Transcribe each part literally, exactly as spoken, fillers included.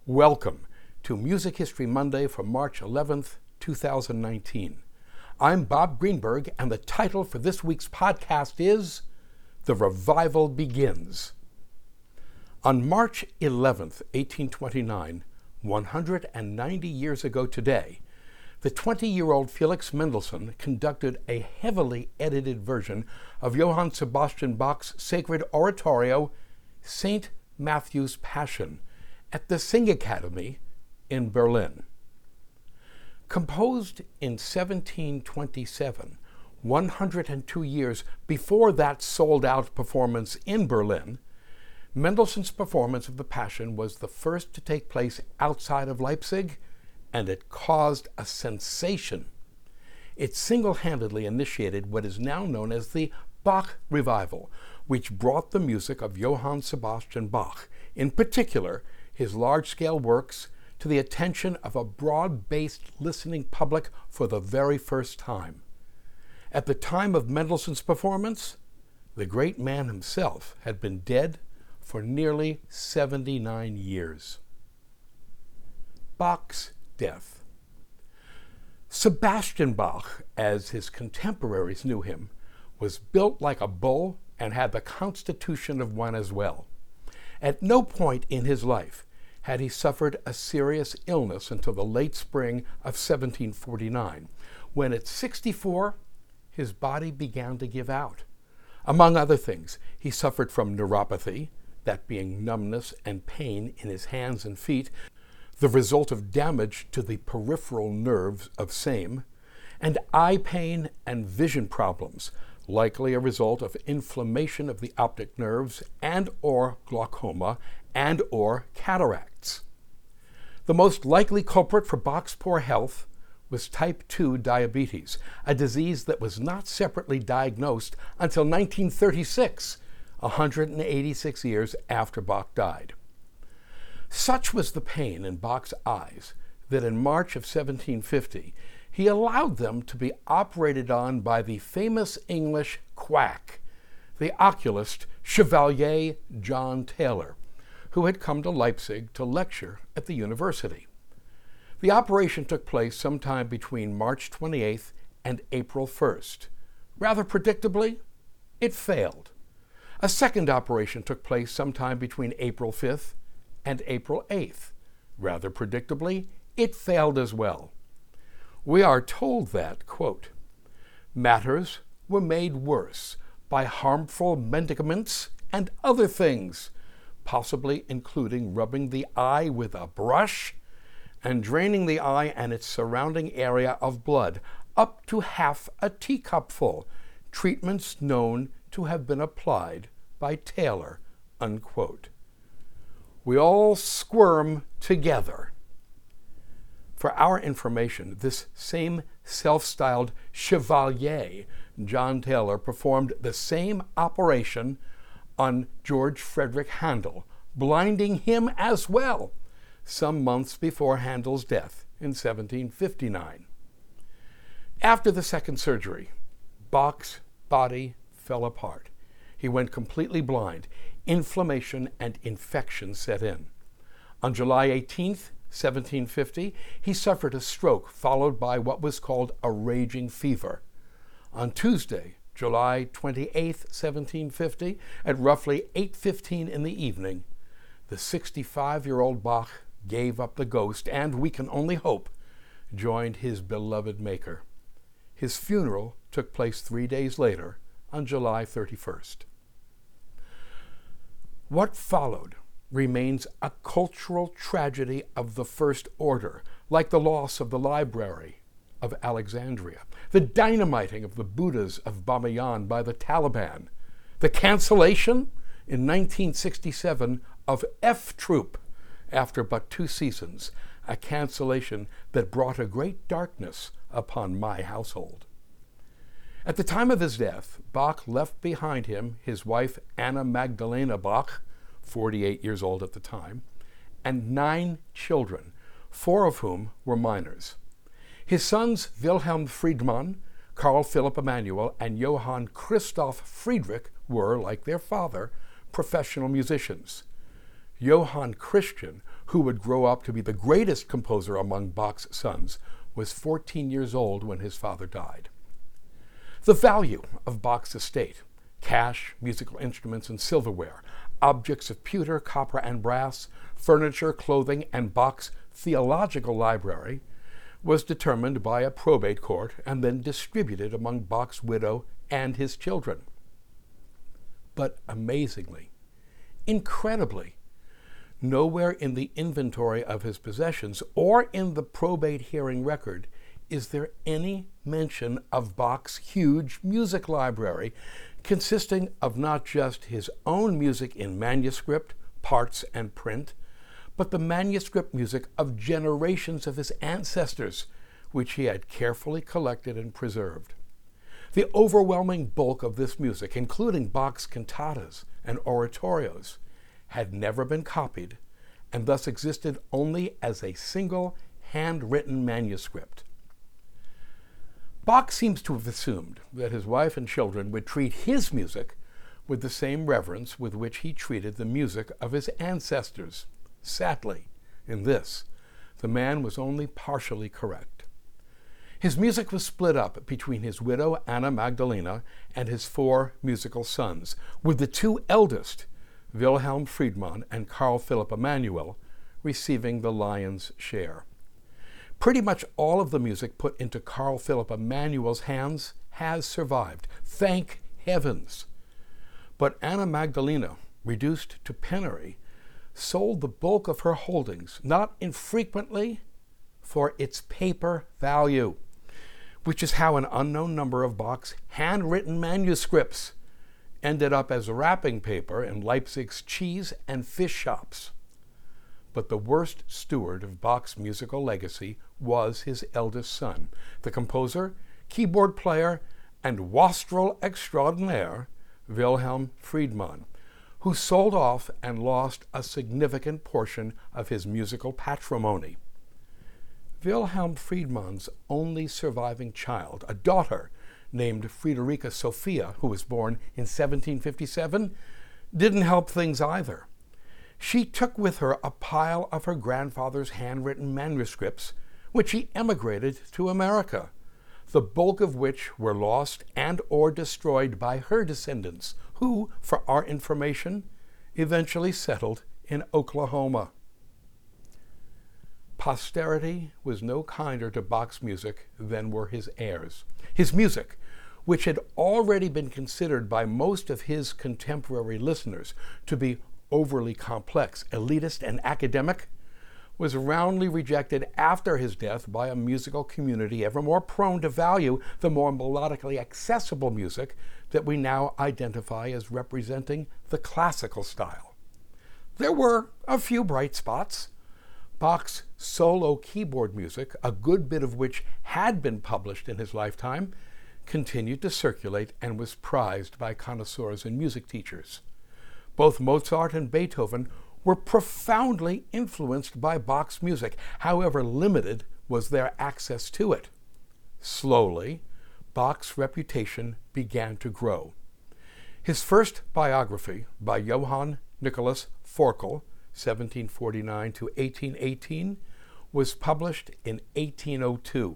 Welcome to Music History Monday for March eleventh, two thousand nineteen. I'm Bob Greenberg, and the title for this week's podcast is The Revival Begins. On March eleventh, eighteen twenty-nine, one hundred ninety years ago today, the twenty-year-old Felix Mendelssohn conducted a heavily edited version of Johann Sebastian Bach's sacred oratorio, Saint Matthew's Passion, at the Singakademie in Berlin. Composed in seventeen twenty-seven, one hundred two years before that sold-out performance in Berlin, Mendelssohn's performance of the Passion was the first to take place outside of Leipzig, and it caused a sensation. It single-handedly initiated what is now known as the Bach Revival, which brought the music of Johann Sebastian Bach, in particular his large-scale works, to the attention of a broad-based listening public for the very first time. At the time of Mendelssohn's performance, the great man himself had been dead for nearly seventy-nine years. Bach's death. Sebastian Bach, as his contemporaries knew him, was built like a bull and had the constitution of one as well. At no point in his life had he suffered a serious illness until the late spring of seventeen forty-nine, when at sixty-four, his body began to give out. Among other things, he suffered from neuropathy, that being numbness and pain in his hands and feet, the result of damage to the peripheral nerves of same, and eye pain and vision problems, likely a result of inflammation of the optic nerves and or glaucoma and or cataracts. The most likely culprit for Bach's poor health was type two diabetes, a disease that was not separately diagnosed until nineteen thirty-six, one hundred eighty-six years after Bach died. Such was the pain in Bach's eyes that in March of seventeen fifty, he allowed them to be operated on by the famous English quack, the oculist Chevalier John Taylor, who had come to Leipzig to lecture at the university. The operation took place sometime between March twenty-eighth and April first. Rather predictably, it failed. A second operation took place sometime between April fifth and April eighth. Rather predictably, it failed as well. We are told that, quote, matters were made worse by harmful medicaments and other things, possibly including rubbing the eye with a brush and draining the eye and its surrounding area of blood up to half a teacupful, treatments known to have been applied by Taylor, unquote. We all squirm together. For our information, this same self-styled Chevalier, John Taylor, performed the same operation on George Frederick Handel, blinding him as well, some months before Handel's death in seventeen fifty-nine. After the second surgery, Bach's body fell apart. He went completely blind. Inflammation and infection set in. On July eighteenth, seventeen fifty, he suffered a stroke followed by what was called a raging fever. On Tuesday, July twenty-eighth, seventeen fifty, at roughly eight fifteen in the evening, the sixty-five-year-old Bach gave up the ghost and, we can only hope, joined his beloved maker. His funeral took place three days later, on July thirty-first. What followed remains a cultural tragedy of the first order, like the loss of the Library of Alexandria, the dynamiting of the Buddhas of Bamiyan by the Taliban, the cancellation in nineteen sixty-seven of F Troop after but two seasons, a cancellation that brought a great darkness upon my household. At the time of his death, Bach left behind him his wife Anna Magdalena Bach, forty-eight years old at the time, and nine children, four of whom were minors. His sons Wilhelm Friedmann, Carl Philipp Emanuel, and Johann Christoph Friedrich were, like their father, professional musicians. Johann Christian, who would grow up to be the greatest composer among Bach's sons, was fourteen years old when his father died. The value of Bach's estate, cash, musical instruments, and silverware, objects of pewter, copper, and brass, furniture, clothing, and Bach's theological library, was determined by a probate court and then distributed among Bach's widow and his children. But amazingly, incredibly, nowhere in the inventory of his possessions or in the probate hearing record is there any mention of Bach's huge music library, consisting of not just his own music in manuscript, parts, and print, but the manuscript music of generations of his ancestors, which he had carefully collected and preserved. The overwhelming bulk of this music, including Bach's cantatas and oratorios, had never been copied and thus existed only as a single handwritten manuscript. Bach seems to have assumed that his wife and children would treat his music with the same reverence with which he treated the music of his ancestors. Sadly, in this, the man was only partially correct. His music was split up between his widow, Anna Magdalena, and his four musical sons, with the two eldest, Wilhelm Friedmann and Carl Philipp Emanuel, receiving the lion's share. Pretty much all of the music put into Carl Philipp Emanuel's hands has survived, thank heavens. But Anna Magdalena, reduced to penury, sold the bulk of her holdings, not infrequently for its paper value, which is how an unknown number of Bach's handwritten manuscripts ended up as wrapping paper in Leipzig's cheese and fish shops. But the worst steward of Bach's musical legacy was his eldest son, the composer, keyboard player, and wastrel extraordinaire, Wilhelm Friedmann, who sold off and lost a significant portion of his musical patrimony. Wilhelm Friedmann's only surviving child, a daughter named Friederike Sophia, who was born in seventeen fifty-seven, didn't help things either. She took with her a pile of her grandfather's handwritten manuscripts, which he emigrated to America, the bulk of which were lost and or destroyed by her descendants, who, for our information, eventually settled in Oklahoma. Posterity was no kinder to Bach's music than were his heirs. His music, which had already been considered by most of his contemporary listeners to be overly complex, elitist, and academic, was roundly rejected after his death by a musical community ever more prone to value the more melodically accessible music that we now identify as representing the classical style. There were a few bright spots. Bach's solo keyboard music, a good bit of which had been published in his lifetime, continued to circulate and was prized by connoisseurs and music teachers. Both Mozart and Beethoven were profoundly influenced by Bach's music, however limited was their access to it. Slowly, Bach's reputation began to grow. His first biography, by Johann Nicholas Forkel, seventeen forty-nine to eighteen eighteen, was published in eighteen oh two.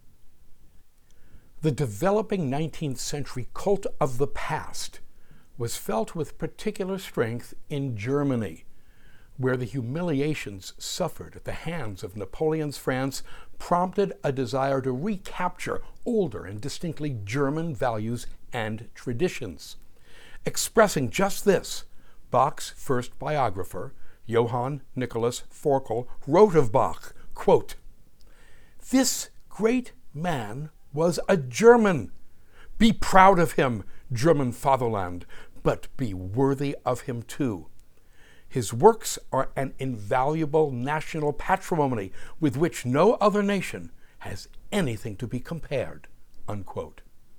The developing nineteenth century cult of the past was felt with particular strength in Germany, where the humiliations suffered at the hands of Napoleon's France prompted a desire to recapture older and distinctly German values and traditions. Expressing just this, Bach's first biographer, Johann Nicholas Forkel, wrote of Bach, quote, "This great man was a German. Be proud of him, German fatherland, but be worthy of him too. His works are an invaluable national patrimony with which no other nation has anything to be compared," unquote.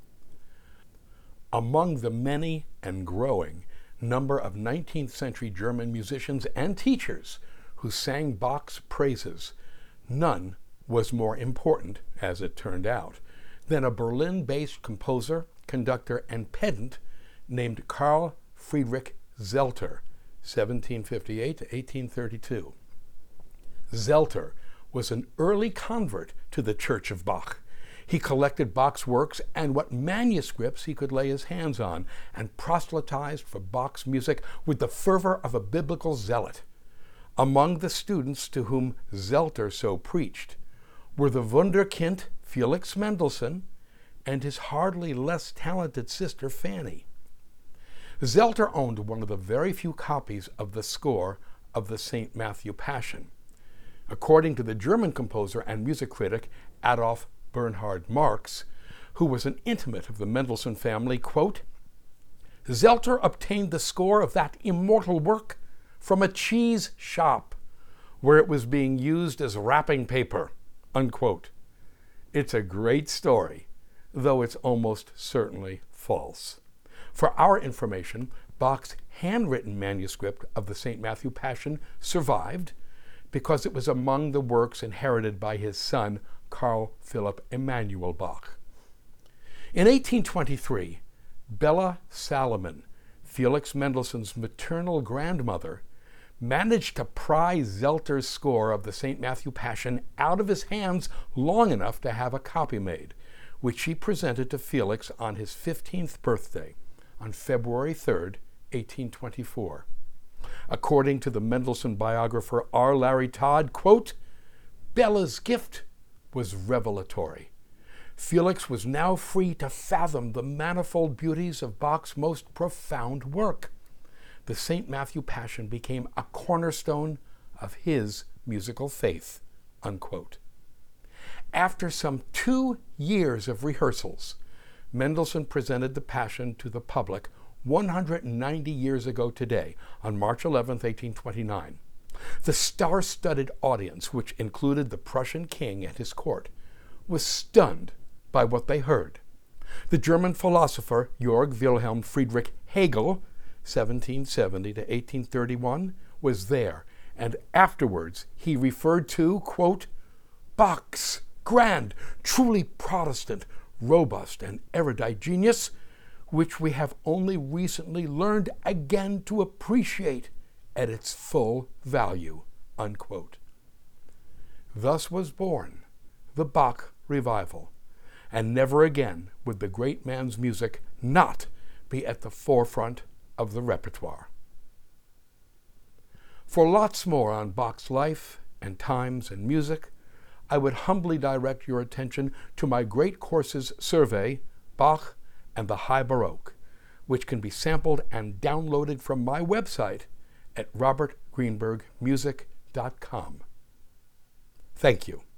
Among the many and growing number of nineteenth century German musicians and teachers who sang Bach's praises, none was more important, as it turned out, than a Berlin-based composer, conductor, and pedant named Carl Friedrich Zelter, seventeen fifty-eight to eighteen thirty-two. Zelter was an early convert to the Church of Bach. He collected Bach's works and what manuscripts he could lay his hands on, and proselytized for Bach's music with the fervor of a biblical zealot. Among the students to whom Zelter so preached were the wunderkind Felix Mendelssohn and his hardly less talented sister Fanny. Zelter owned one of the very few copies of the score of the Saint Matthew Passion. According to the German composer and music critic Adolf Bernhard Marx, who was an intimate of the Mendelssohn family, quote, "Zelter obtained the score of that immortal work from a cheese shop where it was being used as wrapping paper," unquote. It's a great story, though it's almost certainly false. For our information, Bach's handwritten manuscript of the Saint Matthew Passion survived because it was among the works inherited by his son, Carl Philipp Emanuel Bach. In eighteen twenty-three, Bella Salomon, Felix Mendelssohn's maternal grandmother, managed to pry Zelter's score of the Saint Matthew Passion out of his hands long enough to have a copy made, which she presented to Felix on his fifteenth birthday, on February third, eighteen twenty-four. According to the Mendelssohn biographer R. Larry Todd, quote, "Bella's gift was revelatory. Felix was now free to fathom the manifold beauties of Bach's most profound work. The Saint Matthew Passion became a cornerstone of his musical faith," unquote. After some two years of rehearsals, Mendelssohn presented the Passion to the public one hundred ninety years ago today, on March eleventh, eighteen twenty-nine. The star-studded audience, which included the Prussian king and his court, was stunned by what they heard. The German philosopher Georg Wilhelm Friedrich Hegel, seventeen seventy to eighteen thirty-one, was there, and afterwards he referred to, quote, "Bach's grand, truly Protestant, robust, and erudite genius, which we have only recently learned again to appreciate at its full value," unquote. Thus was born the Bach Revival, and never again would the great man's music not be at the forefront of the repertoire. For lots more on Bach's life and times and music, I would humbly direct your attention to my Great Courses survey, Bach and the High Baroque, which can be sampled and downloaded from my website at robert greenberg music dot com. Thank you.